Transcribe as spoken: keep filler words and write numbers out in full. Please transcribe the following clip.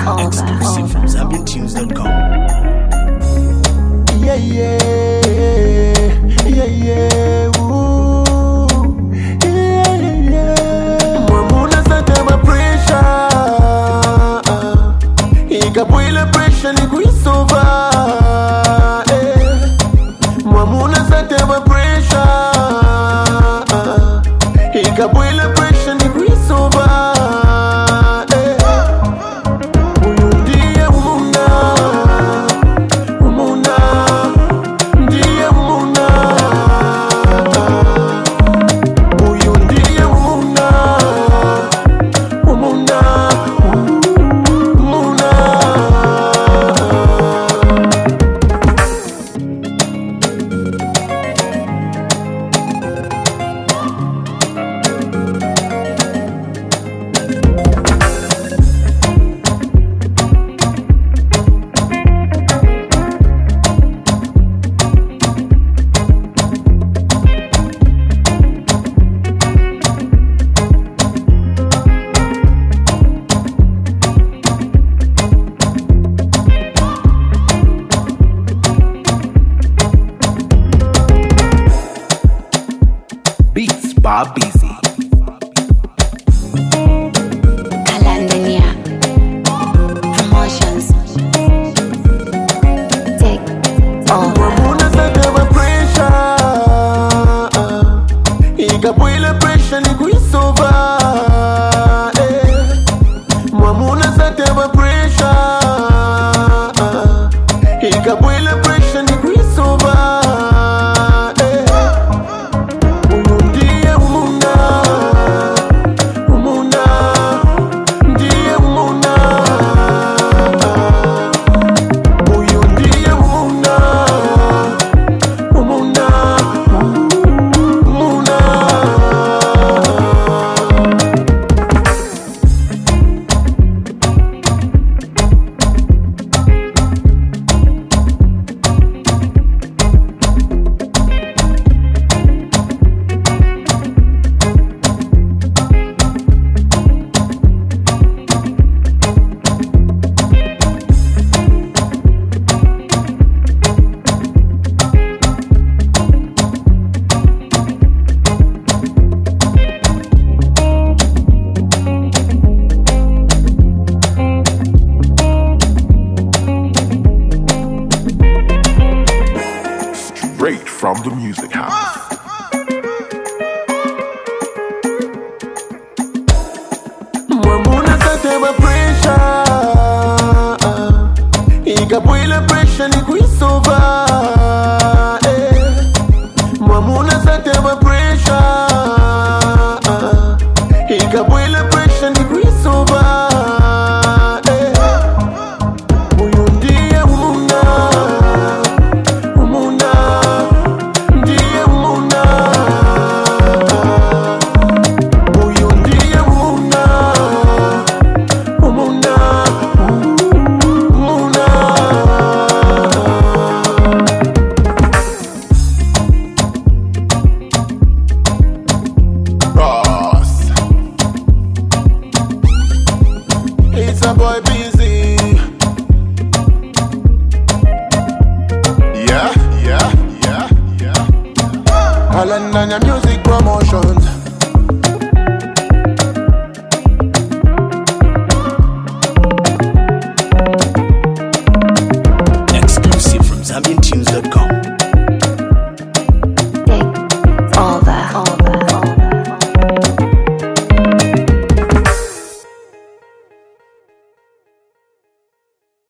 over. Exclusive from Zambian Tunes dot com. Yeah, yeah, yeah, yeah, ooh, yeah, yeah. Mwamuna satema pressure, ikapwile pressure ni kuisova. Mwamuna satema pressure, ikapwile pressure ni kuisova. Beats by Busy. Kalandania Promotions. Take over. Mwamuna satema pressure, ikapwile pressure ni kuisova. Mwamuna satema pressure, ikapwile pressure ni kuisova. Straight from the music house. Mwamuna satema pressure, ikapwile pressure ni kuisova. Mwamuna satema pressure, ikapwile pressure ni kuisova. It's a boy Busy. Yeah, yeah, yeah, yeah. Kalandania Music Promotions.